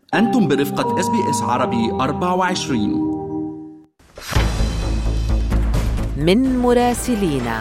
أنتم برفقة SBS عربي 24. من مراسلينا.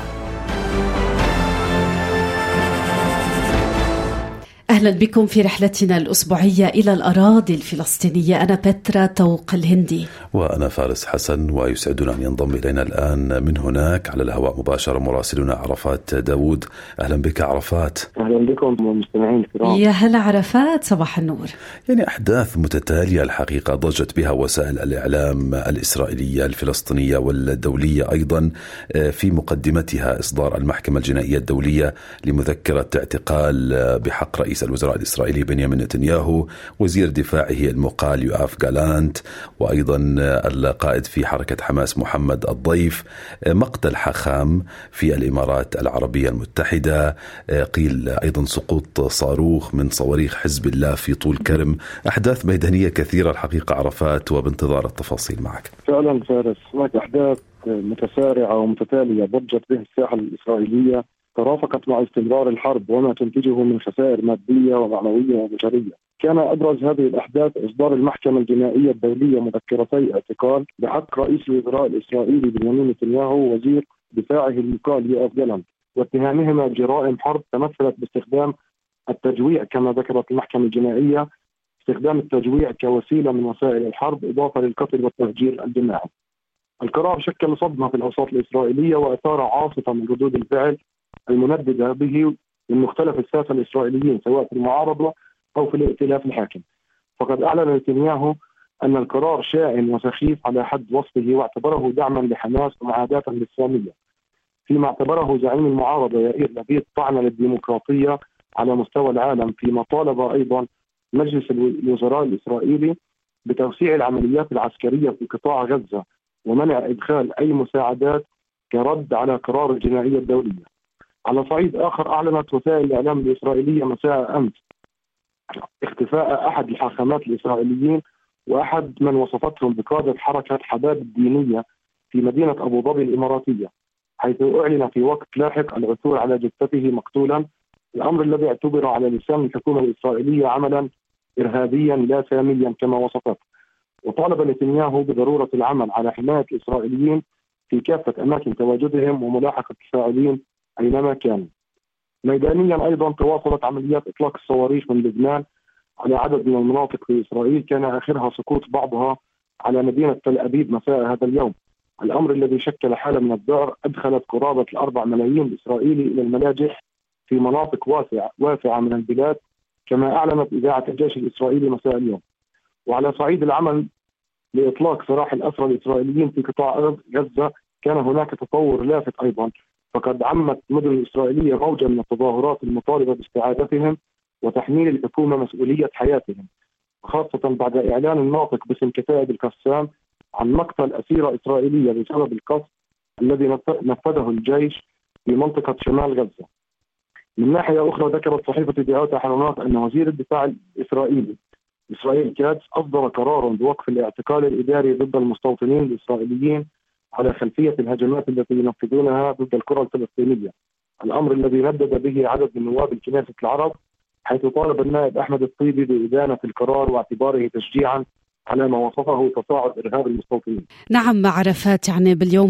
أهلا بكم في رحلتنا الأسبوعية إلى الأراضي الفلسطينية. أنا بترا توق الهندي وأنا فارس حسن، ويسعدنا أن ينضم إلينا الآن من هناك على الهواء مباشرة مراسلنا عرفات داود. أهلا بك عرفات. أهلا بكم مستمعين الكرام. يا هلا عرفات، صباح النور. يعني أحداث متتالية الحقيقة ضجت بها وسائل الإعلام الإسرائيلية الفلسطينية والدولية أيضا، في مقدمتها إصدار المحكمة الجنائية الدولية لمذكرة اعتقال بحق رئيس الوزراء الإسرائيلي بنيامين نتنياهو، وزير دفاعه المقال يوآف جالانت، وأيضا القائد في حركة حماس محمد الضيف، مقتل حخام في الإمارات العربية المتحدة، قيل أيضا سقوط صاروخ من صواريخ حزب الله في طول كرم. أحداث ميدانية كثيرة الحقيقة عرفات، وبانتظار التفاصيل معك. فعلا فارس، هناك أحداث متسارعة ومتتالية ضجت به الساحة الإسرائيلية، ترافقت مع استمرار الحرب وما تنتجه من خسائر مادية ومعنوية وبشرية. كان أبرز هذه الأحداث إصدار المحكمة الجنائية الدولية مذكرتي اعتقال بحق رئيس الوزراء الإسرائيلي بنيامين نتنياهو ووزير دفاعه المقال يوآف جالانت، واتهامهما بجرائم حرب تمثلت باستخدام التجويع، كما ذكرت المحكمة الجنائية، استخدام التجويع كوسيلة من وسائل الحرب إضافة للقتل والتفجير الجماعي. القرار شكل صدمة في الأوساط الإسرائيلية وأثار عاصفة من ردود الفعل المنددة به من مختلف الساسة الإسرائيليين، سواء في المعارضة أو في الائتلاف الحاكم. فقد أعلن نتنياهو أن القرار شائن وسخيف على حد وصفه، واعتبره دعما لحماس ومعاداة للإسلامية، فيما اعتبره زعيم المعارضة يائير لبيد طعنا للديمقراطية على مستوى العالم، فيما طالب أيضا مجلس الوزراء الإسرائيلي بتوسيع العمليات العسكرية في قطاع غزة ومنع إدخال أي مساعدات كرد على قرار الجنائية الدولية. على صعيد آخر، أعلنت وسائل الإعلام الإسرائيلية مساء أمس اختفاء أحد الحاخامات الإسرائيليين وأحد من وصفتهم بقادة حركة حداد الدينية في مدينة أبو ظبي الإماراتية، حيث أعلن في وقت لاحق العثور على جثته مقتولا، الأمر الذي اعتبر على لسان الحكومة الإسرائيلية عملا إرهابيا لا ساميا كما وصفته. وطالب نتنياهو بضرورة العمل على حماية الإسرائيليين في كافة أماكن تواجدهم وملاحقة الفاعلين أينما كانوا. ميدانيا أيضا تواصلت عمليات إطلاق الصواريخ من لبنان على عدد من المناطق في إسرائيل، كان آخرها سقوط بعضها على مدينة تل أبيب مساء هذا اليوم، الأمر الذي شكل حالة من الذعر أدخلت قرابة 4 ملايين إسرائيلي إلى الملاجئ في مناطق واسعة من البلاد، كما أعلنت إذاعة الجيش الإسرائيلي مساء اليوم. وعلى صعيد العمل لإطلاق سراح الأسرى الإسرائيليين في قطاع غزة، كان هناك تطور لافت أيضا، فقد عمت المدن الإسرائيلية موجة من التظاهرات المطالبة باستعادتهم وتحميل الحكومة مسؤولية حياتهم، خاصة بعد إعلان الناطق باسم كتائب القسام عن مقتل أسيرة إسرائيلية بسبب القصف الذي نفذه الجيش في منطقة شمال غزة. من ناحية أخرى، ذكرت صحيفة يدعوت حرونات أن وزير الدفاع الإسرائيلي إسرائيل كاتس أصدر قرار بوقف الاعتقال الإداري ضد المستوطنين الإسرائيليين على خلفية الهجمات التي ينفذونها ضد القرى الفلسطينية، الأمر الذي ندد به عدد من نواب الكنيسة العرب، حيث طالب النائب أحمد الطيبي بإدانة القرار واعتباره تشجيعا على ما وصفه تصاعد إرهاب المستوطنين. نعم عرفات، يعني باليوم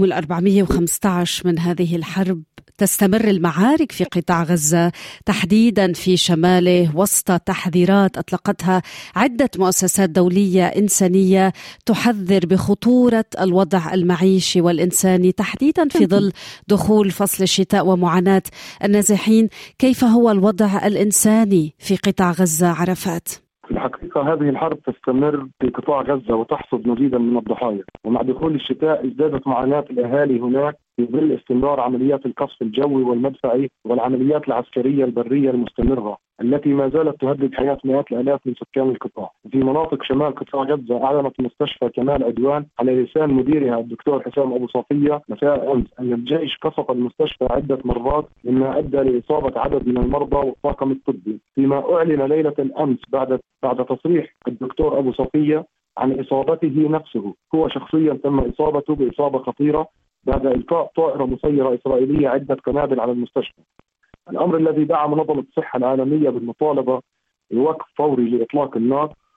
415 من هذه الحرب تستمر المعارك في قطاع غزة تحديدا في شماله، وسط تحذيرات أطلقتها عدة مؤسسات دولية إنسانية تحذر بخطورة الوضع المعيشي والإنساني، تحديدا في ظل دخول فصل الشتاء ومعاناة النازحين. كيف هو الوضع الإنساني في قطاع غزة عرفات؟ في الحقيقة هذه الحرب تستمر في قطاع غزة وتحصد مزيدا من الضحايا، ومع دخول الشتاء ازدادت معاناة الأهالي هناك في ظل استمرار عمليات القصف الجوي والمدفعي والعمليات العسكرية البرية المستمرة التي ما زالت تهدد حياة مئات الآلاف من سكان القطاع. في مناطق شمال قطاع غزة، أعلنت مستشفى كمال عدوان على لسان مديرها الدكتور حسام أبو صفية مساء أمس أن الجيش قصف المستشفى عدة مرات، مما أدى لإصابة عدد من المرضى والطاقم الطبي، فيما أعلن ليلة الأمس بعد تصريح الدكتور أبو صفية عن إصابته نفسه، هو شخصيا تم إصابته بإصابة خطيرة بعد إلقاء طائرة مسيرة إسرائيلية عدة قنابل على المستشفى، الأمر الذي دعا منظمة الصحة العالمية بالمطالبة بوقف فوري لإطلاق النار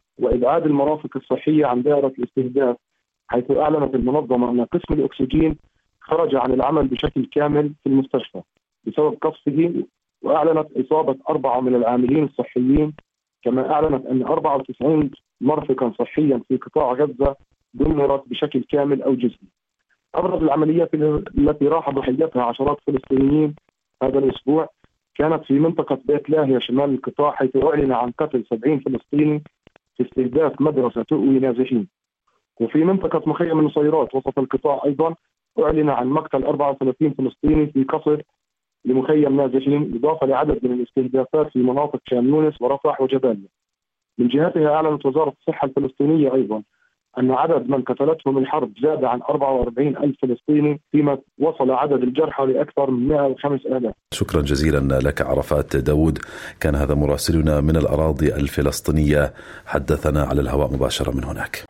وإبعاد المرافق الصحية عن دائرة الاستهداف، حيث أعلنت المنظمة أن قسم الأكسجين خرج عن العمل بشكل كامل في المستشفى بسبب قصفه، وأعلنت إصابة 4 من العاملين الصحيين. كما أعلنت أن 94 مرفقا صحيا في قطاع غزة دمرت بشكل كامل أو جزئي. أبرز العمليات التي راح ضحيتها عشرات فلسطينيين هذا الأسبوع كانت في منطقة بيت لاهيا شمال القطاع، حيث أعلن عن قتل 70 فلسطيني في استهداف مدرسة تؤوي نازحين. وفي منطقة مخيم النصيرات وسط القطاع أيضا أعلن عن مقتل 34 فلسطيني في قصر لمخيم نازحين، إضافة لعدد من الاستهدافات في مناطق شام يونس ورفح وجباليا. من جهتها أعلنت وزارة الصحة الفلسطينية أيضا أن عدد من قتلتهم الحرب زاد عن 44,000 فلسطيني، فيما وصل عدد الجرحى لأكثر من 105,000. شكرا جزيلا لك عرفات داود. كان هذا مراسلنا من الأراضي الفلسطينية، حدثنا على الهواء مباشرة من هناك.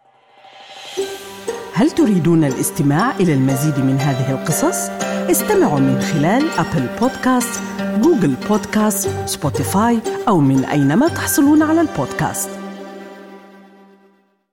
هل تريدون الاستماع إلى المزيد من هذه القصص؟ استمعوا من خلال أبل بودكاست، جوجل بودكاست، سبوتيفاي أو من أينما تحصلون على البودكاست.